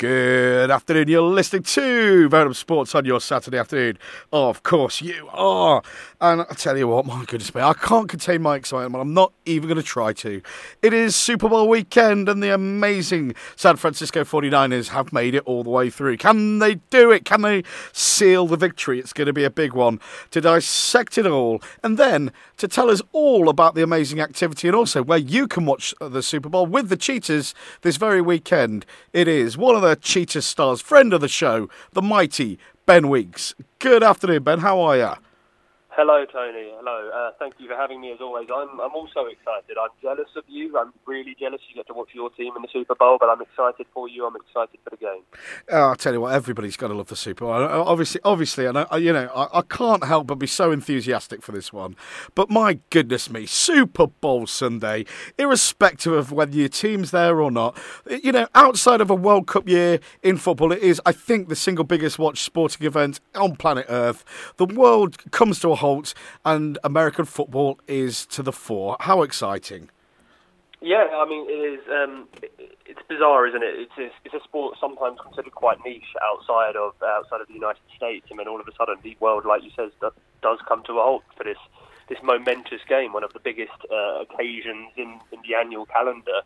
Good afternoon. You're listening to Venom Sports on your Saturday afternoon. Of course you are. And I tell you what, my goodness me, I can't contain my excitement. I'm not even going to try to. It is Super Bowl weekend and the amazing San Francisco 49ers have made it all the way through. Can they do it? Can they seal the victory? It's going to be a big one. To dissect it all and then to tell us all about the amazing activity and also where you can watch the Super Bowl with the Cheetahs this very weekend. It is one of the Cheetah stars, friend of the show, the mighty Ben Weeks. Good afternoon, Ben. How are you? Hello, Tony. Hello. Thank you for having me, as always. I'm also excited. I'm jealous of you. I'm really jealous you get to watch your team in the Super Bowl, but I'm excited for you. I'm excited for the game. I'll tell you what, everybody's got to love the Super Bowl. Obviously, and I can't help but be so enthusiastic for this one. But my goodness me, Super Bowl Sunday, irrespective of whether your team's there or not, outside of a World Cup year in football, it is, I think, the single biggest watched sporting event on planet Earth. The world comes to a halt and American football is to the fore. How exciting. Yeah, I mean, it is. It's bizarre, isn't it? It's a sport sometimes considered quite niche outside of the United States. I mean, all of a sudden, the world, like you said, does come to a halt for this momentous game, one of the biggest occasions in the annual calendar.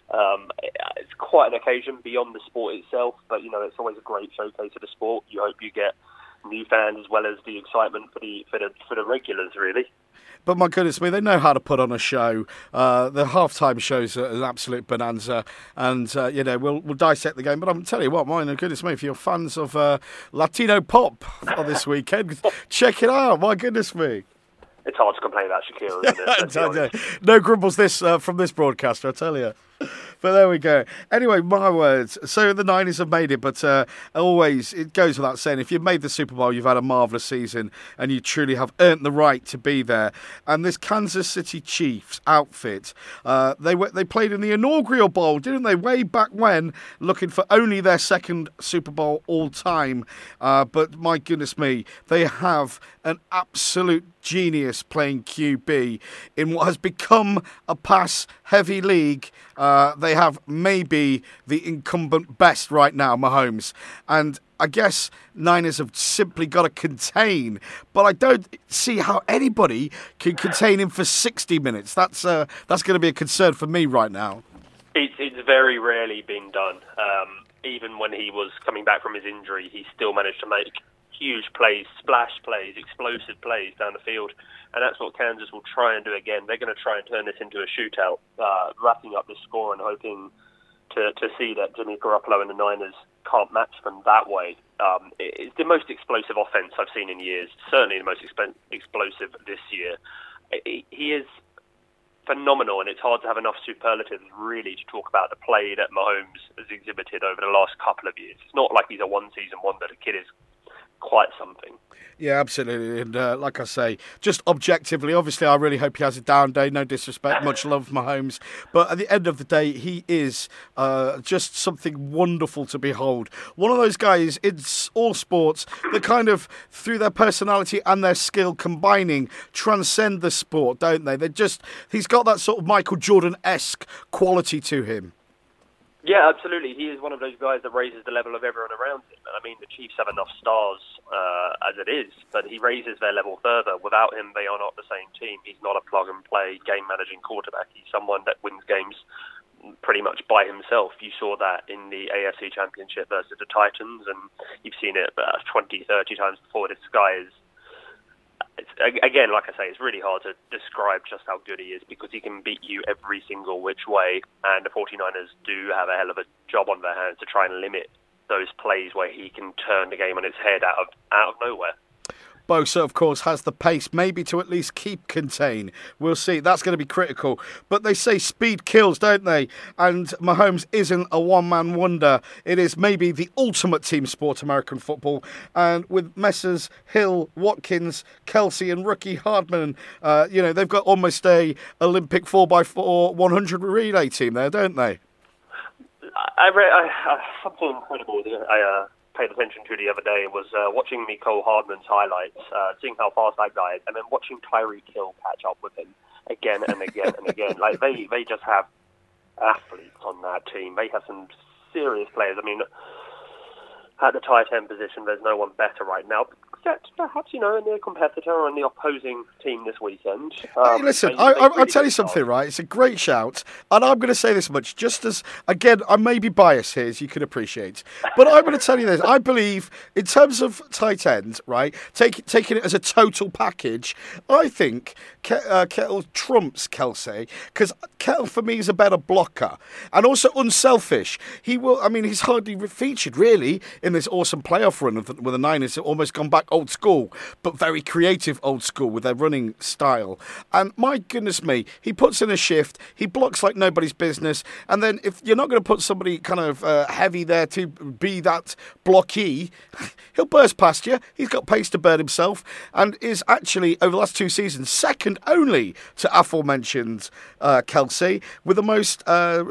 It's quite an occasion beyond the sport itself, but it's always a great showcase of the sport. You hope you get new fans as well as the excitement for the regulars, really. But my goodness me, they know how to put on a show. The halftime shows are an absolute bonanza, and we'll dissect the game. But I'm telling you what, my goodness me, if you're fans of Latino pop for this weekend, check it out. My goodness me. It's hard to complain about Shakira, isn't it? No grumbles from this broadcaster, I tell you. But there we go. Anyway, my words. So the Niners have made it, but always, it goes without saying, if you've made the Super Bowl, you've had a marvellous season, and you truly have earned the right to be there. And this Kansas City Chiefs outfit, they played in the inaugural bowl, didn't they? Way back when, looking for only their second Super Bowl all time. But my goodness me, they have an absolute genius playing QB in what has become a pass-heavy league. They have maybe the incumbent best right now, Mahomes. And I guess Niners have simply got to contain. But I don't see how anybody can contain him for 60 minutes. That's going to be a concern for me right now. It's very rarely been done. Even when he was coming back from his injury, he still managed to make huge plays, splash plays, explosive plays down the field. And that's what Kansas will try and do again. They're going to try and turn this into a shootout, wrapping up the score and hoping to see that Jimmy Garoppolo and the Niners can't match them that way. It's the most explosive offense I've seen in years, certainly the most explosive this year. He is phenomenal, and it's hard to have enough superlatives really to talk about the play that Mahomes has exhibited over the last couple of years. It's not like he's a one-season wonder. The kid is quite something. Yeah, absolutely. And like I say, just objectively, obviously, I really hope he has a down day. No disrespect, much love, Mahomes. But at the end of the day, he is just something wonderful to behold. One of those guys in all sports that kind of, through their personality and their skill combining, transcend the sport, don't they? He's got that sort of Michael Jordan-esque quality to him. Yeah, absolutely. He is one of those guys that raises the level of everyone around him. I mean, the Chiefs have enough stars as it is, but he raises their level further. Without him, they are not the same team. He's not a plug-and-play, game-managing quarterback. He's someone that wins games pretty much by himself. You saw that in the AFC Championship versus the Titans, and you've seen it 20, 30 times before. This guy is... Again, like I say, it's really hard to describe just how good he is because he can beat you every single which way, and the 49ers do have a hell of a job on their hands to try and limit those plays where he can turn the game on its head out of nowhere. Bosa, of course, has the pace maybe to at least keep contain. We'll see. That's going to be critical. But they say speed kills, don't they? And Mahomes isn't a one-man wonder. It is maybe the ultimate team sport, American football. And with Messrs Hill, Watkins, Kelsey and rookie Hardman, they've got almost a Olympic 4x4 100 relay team there, don't they? I read something incredible. I paid attention to the other day was watching Mecole Hardman's highlights, seeing how fast that guy is, and then watching Tyreek Hill catch up with him again and again and again. Like they just have athletes on that team. They have some serious players. I mean, at the tight end position, there's no one better right now. Except perhaps, a near competitor on the opposing team this weekend. Hey, listen, I'll tell you something, right? It's a great shout, and I'm going to say this much, just as, again, I may be biased here, as you can appreciate, but I'm going to tell you this. I believe, in terms of tight end, right, taking it as a total package, I think Kettle trumps Kelce, because Kettle, for me, is a better blocker, and also unselfish. He's hardly featured, really, in this awesome playoff run with the Niners. Almost gone back old school, but very creative old school with their running style. And my goodness me, he puts in a shift, he blocks like nobody's business, and then if you're not going to put somebody kind of heavy there to be that blocky, he'll burst past you. He's got pace to burn himself, and is actually, over the last 2 seasons, second only to aforementioned Kelce, with the most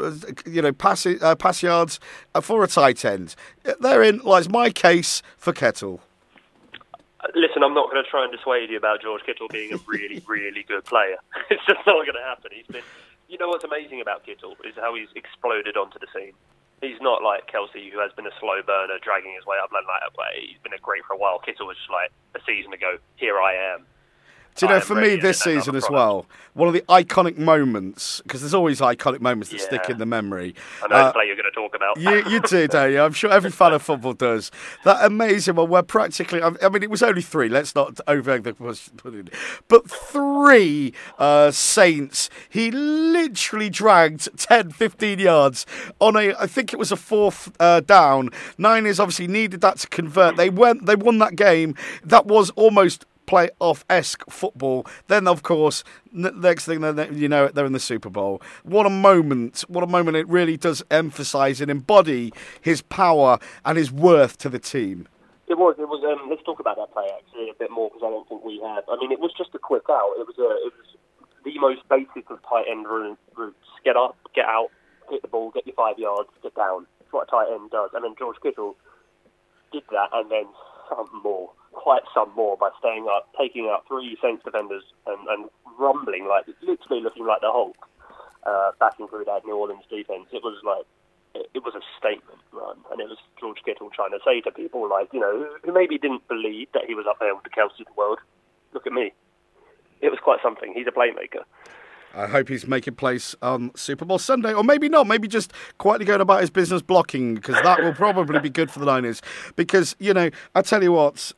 pass yards for a tight end. Therein lies my case for Kettle. Listen, I'm not going to try and dissuade you about George Kittle being a really, really good player. It's just not going to happen. You know what's amazing about Kittle is how he's exploded onto the scene. He's not like Kelce, who has been a slow burner, dragging his way up. He's been great for a while. Kittle was just like a season ago, here I am. Do you know, for me this season as well, one of the iconic moments, because there's always iconic moments that stick in the memory. I know the play you're going to talk about. You do, don't you? I'm sure every fan of football does. That amazing one where practically, it was only 3, let's not over the but 3 Saints, he literally dragged 10, 15 yards on I think it was a 4th down. Niners obviously needed that to convert. They won that game. That was almost playoff-esque football. Then, of course, next thing you know, they're in the Super Bowl. What a moment. What a moment. It really does emphasise and embody his power and his worth to the team. It was. Let's talk about that play, actually, a bit more, because I don't think we have. It was just a quick out. It was the most basic of tight end routes. Get up, get out, hit the ball, get your 5 yards, get down. That's what a tight end does. And then George Kittle did that, and then quite some more, by staying up, taking out 3 Saints defenders and rumbling, literally looking like the Hulk, backing through that New Orleans defense. It was a statement run, and it was George Kittle trying to say to people who maybe didn't believe that he was up there with the Kelce of the world, look at me. It was quite something. He's a playmaker. I hope he's making plays on Super Bowl Sunday, or maybe not. Maybe just quietly going about his business blocking, because that will probably be good for the Niners. Because, I tell you what,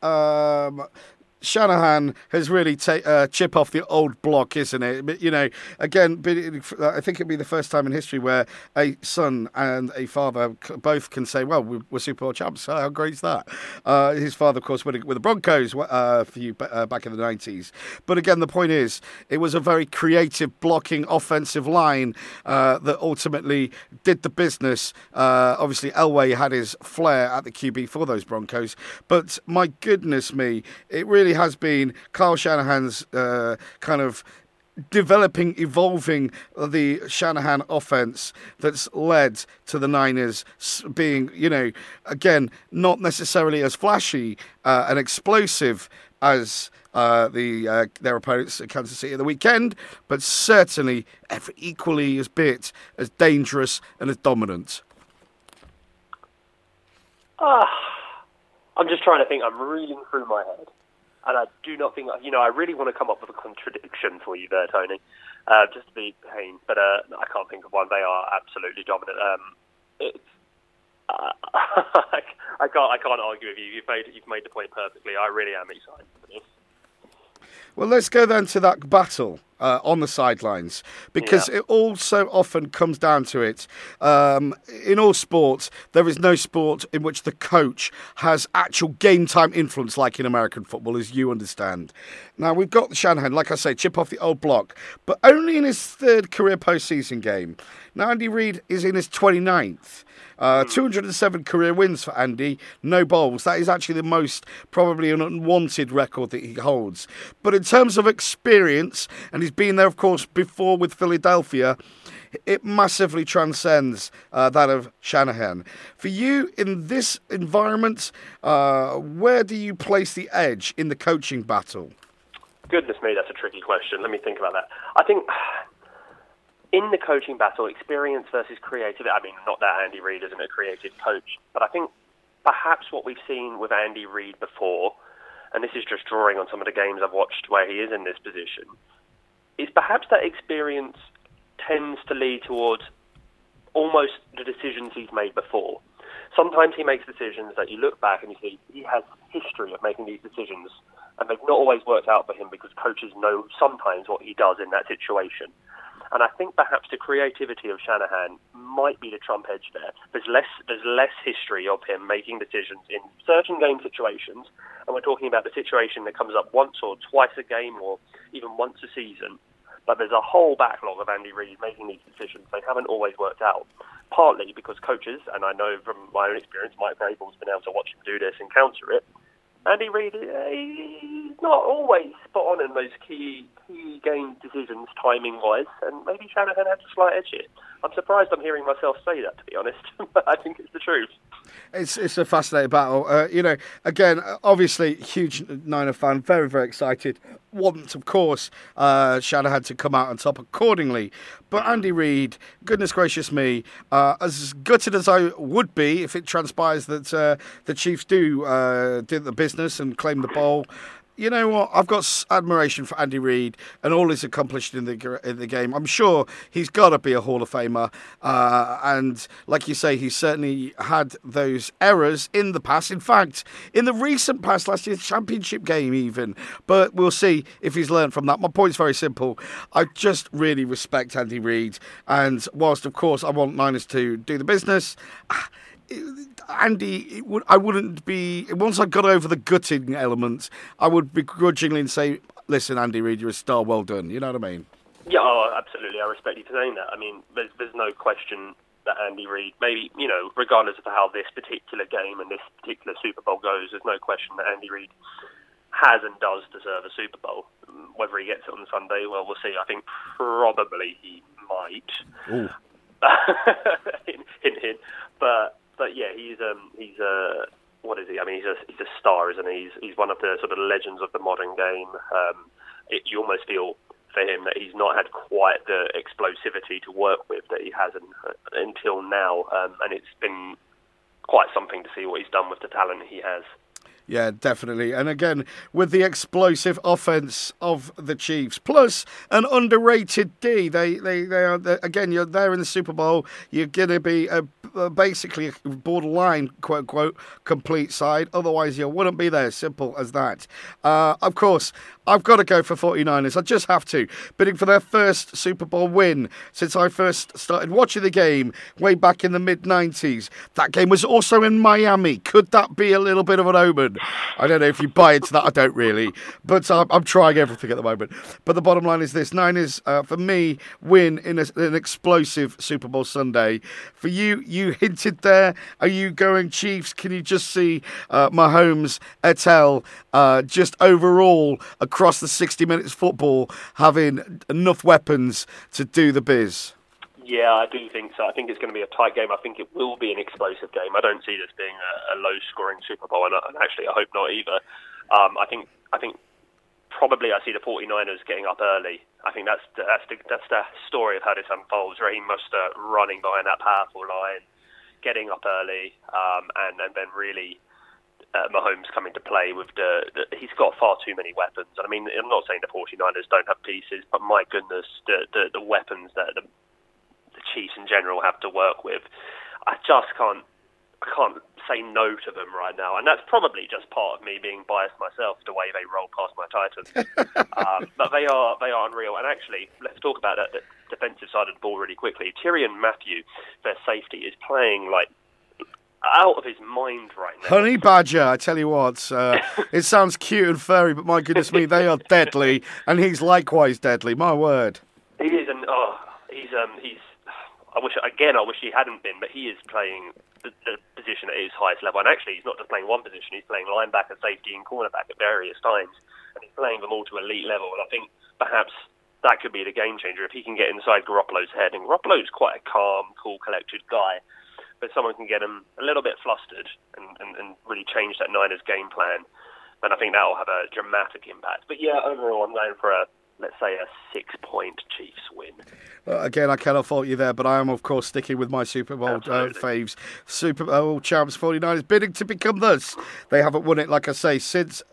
Shanahan has really chip off the old block, isn't it? But, again, I think it'll be the first time in history where a son and a father both can say, well, we're Super Bowl champs. How great is that? His father, of course, with the Broncos for you back in the 90s. But again, the point is, it was a very creative blocking offensive line that ultimately did the business. Obviously, Elway had his flair at the QB for those Broncos. But my goodness me, it really has been Kyle Shanahan's kind of evolving the Shanahan offense that's led to the Niners being, again, not necessarily as flashy and explosive as their opponents at Kansas City at the weekend, but certainly equally as dangerous and as dominant. I'm just trying to think. I'm reeling through my head. And I do not think, I really want to come up with a contradiction for you there, Tony, just to be pain, but I can't think of one. They are absolutely dominant. I can't argue with you. You've made the point perfectly. I really am excited for this. Well, let's go then to that battle on the sidelines, because it all so often comes down to it. In all sports, there is no sport in which the coach has actual game time influence like in American football, as you understand. Now, we've got Shanahan, like I say, chip off the old block, but only in his 3rd career postseason game. Now, Andy Reid is in his 29th. 207 career wins for Andy, no bowls. That is actually the most, probably an unwanted record that he holds. But in terms of experience, and he's been there, of course, before with Philadelphia, it massively transcends that of Shanahan. For you, in this environment, where do you place the edge in the coaching battle? Goodness me, that's a tricky question. Let me think about that. I think in the coaching battle, experience versus creativity, not that Andy Reid isn't a creative coach, but I think perhaps what we've seen with Andy Reid before, and this is just drawing on some of the games I've watched where he is in this position, is perhaps that experience tends to lead towards almost the decisions he's made before. Sometimes he makes decisions that you look back and you see he has history of making these decisions, and they've not always worked out for him because coaches know sometimes what he does in that situation. And I think perhaps the creativity of Shanahan might be the trump edge there. There's less history of him making decisions in certain game situations, and we're talking about the situation that comes up once or twice a game or even once a season. But there's a whole backlog of Andy Reid making these decisions. They haven't always worked out, partly because coaches, and I know from my own experience, Mike Vrabel's been able to watch him do this and counter it. Andy Reid, he's not always spot on in those key game decisions, timing-wise, and maybe Shanahan had a slight edge here. I'm surprised I'm hearing myself say that, to be honest, but I think it's the truth. It's a fascinating battle. Again, obviously, huge Niner fan, very, very excited. Want, of course, Shanahan to come out on top accordingly. But Andy Reid, goodness gracious me, as gutted as I would be if it transpires that the Chiefs do the business and claim the bowl. You know what? I've got admiration for Andy Reid and all he's accomplished in the game. I'm sure he's got to be a Hall of Famer. And like you say, he's certainly had those errors in the past. In fact, in the recent past, last year's championship game even. But we'll see if he's learned from that. My point's very simple. I just really respect Andy Reid. And whilst, of course, I want Niners to do the business, Andy, I wouldn't be... Once I got over the gutting element, I would begrudgingly say, listen, Andy Reid, you're a star, well done. You know what I mean? Yeah, absolutely. I respect you for saying that. I mean, there's no question that Andy Reid, maybe, regardless of how this particular game and this particular Super Bowl goes, there's no question that Andy Reid has and does deserve a Super Bowl. Whether he gets it on Sunday, well, we'll see. I think probably he might. Ooh. hint, hint. But yeah, he's what is he? I mean, he's a star, isn't he? He's one of the sort of legends of the modern game. You almost feel for him that he's not had quite the explosivity to work with that he has until now, and it's been quite something to see what he's done with the talent he has. Yeah, definitely. And again, with the explosive offense of the Chiefs, plus an underrated D, they are, again, you're there in the Super Bowl, you're going to be basically a borderline, quote unquote, complete side. Otherwise, you wouldn't be there. Simple as that. Of course, I've got to go for 49ers. I just have to. Bidding for their first Super Bowl win since I first started watching the game way back in the mid-90s. That game was also in Miami. Could that be a little bit of an omen? I don't know if you buy into that. I don't really. But I'm trying everything at the moment. But the bottom line is this. Niners, for me, win in an explosive Super Bowl Sunday. For you hinted there. Are you going Chiefs? Can you just see Mahomes, et al., just overall across the 60 minutes football having enough weapons to do the biz? Yeah, I do think so. I think it's going to be a tight game. I think it will be an explosive game. I don't see this being a low-scoring Super Bowl, and actually I hope not either. I think probably I see the 49ers getting up early. I think that's the story of how this unfolds. Raheem Mostert running behind that powerful line, getting up early, and then really Mahomes coming to play with he's got far too many weapons. I mean, I'm not saying the 49ers don't have pieces, but my goodness, the weapons that the Chiefs in general have to work with, I can't say no to them right now, and that's probably just part of me being biased myself, the way they roll past my Titans. But they are unreal. And actually, let's talk about that defensive side of the ball really quickly. Tyrann Mathieu, their safety, is playing like out of his mind right now. Honey Badger, I tell you what, it sounds cute and furry, but my goodness me, they are deadly, and he's likewise deadly. My word. He is, and he's. I wish he hadn't been, but he is playing the position at his highest level. And actually, he's not just playing one position; he's playing linebacker, safety, and cornerback at various times, and he's playing them all to elite level. And I think perhaps that could be the game changer if he can get inside Garoppolo's head. And Garoppolo's quite a calm, cool, collected guy, but someone can get him a little bit flustered and really change that Niners game plan. And I think that will have a dramatic impact. But yeah, overall, I'm going for let's say a 6-point Chiefs win. Again, I cannot fault you there, but I am, of course, sticking with my Super Bowl faves. Super Bowl champs 49ers bidding to become this. They haven't won it, like I say, since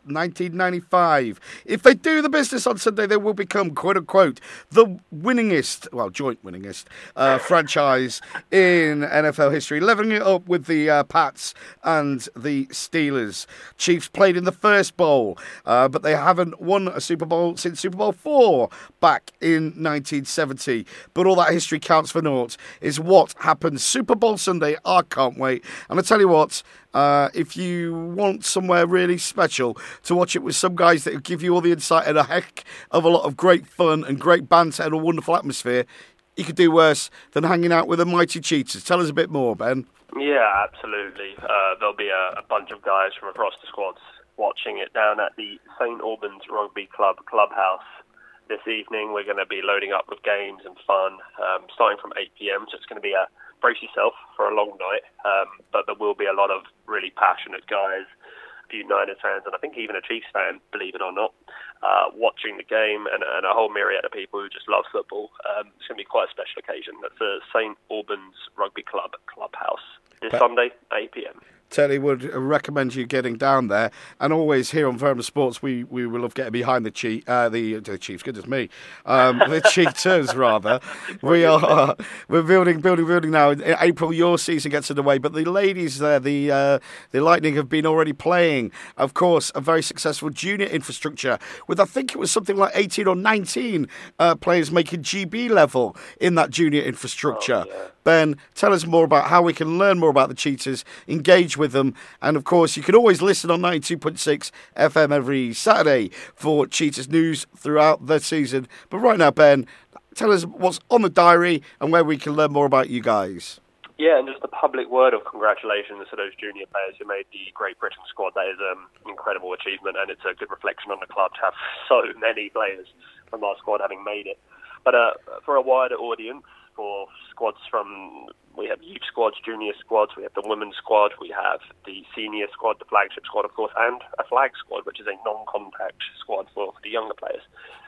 1995. If they do the business on Sunday, they will become, quote-unquote, the winningest, well, joint winningest franchise in NFL history, leveling it up with the Pats and the Steelers. Chiefs played in the first bowl, but they haven't won a Super Bowl since Super Bowl IV back in 1970. But all that history counts for naught is what happens Super Bowl Sunday. I can't wait. And I tell you what, if you want somewhere really special to watch it with some guys that will give you all the insight and a heck of a lot of great fun and great banter and a wonderful atmosphere, you could do worse than hanging out with the mighty Cheetahs. Tell us a bit more, Ben. Yeah, absolutely. There'll be a bunch of guys from across the squads watching it down at the St Albans Rugby Club clubhouse. This evening we're going to be loading up with games and fun, starting from 8 p.m, so it's going to be brace yourself for a long night, but there will be a lot of really passionate guys, a few Niners fans, and I think even a Chiefs fan, believe it or not, watching the game, and a whole myriad of people who just love football. It's going to be quite a special occasion. That's the St Albans Rugby Club clubhouse this Sunday, 8 p.m. Totally would recommend you getting down there, and always here on Vermin Sports we will love getting behind the Chiefs. Goodness me, the Cheetahs rather. We're building now. In April, your season gets underway, but the ladies there, the Lightning have been already playing. Of course, a very successful junior infrastructure with I think it was something like 18 or 19 players making GB level in that junior infrastructure. Oh, yeah. Ben, tell us more about how we can learn more about the Cheetahs, engage with them, and of course you can always listen on 92.6 FM every Saturday for Cheetahs news throughout the season. But right now, Ben, tell us what's on the diary and where we can learn more about you guys. Yeah, and just a public word of congratulations to those junior players who made the Great Britain squad. That is an incredible achievement, and it's a good reflection on the club to have so many players from our squad having made it. But for a wider audience, for squads we have youth squads, junior squads, we have the women's squad, we have the senior squad, the flagship squad, of course, and a flag squad, which is a non-contact squad for the younger players.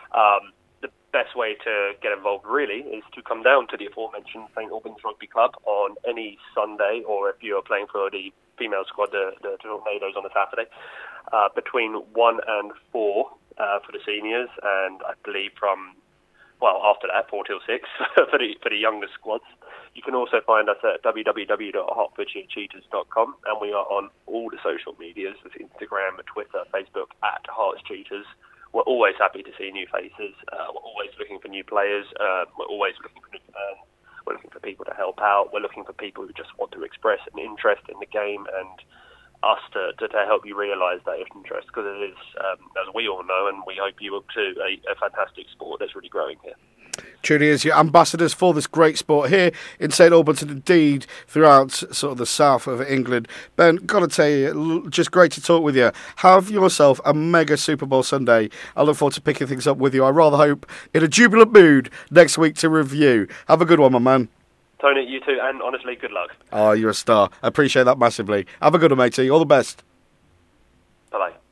The best way to get involved, really, is to come down to the aforementioned St Albans Rugby Club on any Sunday, or if you are playing for the female squad, the Tornadoes on a Saturday, between 1 and 4 for the seniors, and I believe after that, 4 till 6 for the younger squads. You can also find us at www.hertfordsheetahs.com, and we are on all the social medias, with Instagram, Twitter, Facebook, at Hearts Cheetahs. We're always happy to see new faces. We're always looking for new players. We're always looking for new fans. We're looking for people to help out. We're looking for people who just want to express an interest in the game, and us to help you realise that interest, because it is, as we all know, and we hope you will too, a fantastic sport that's really growing here. Truly is. Your ambassadors for this great sport here in St Albans and indeed throughout sort of the south of England. Ben, got to tell you, just great to talk with you. Have yourself a mega Super Bowl Sunday. I look forward to picking things up with you. I rather hope in a jubilant mood next week to review. Have a good one, my man. Tony, you too, and honestly, good luck. Oh, you're a star. I appreciate that massively. Have a good one, matey. All the best. Bye-bye.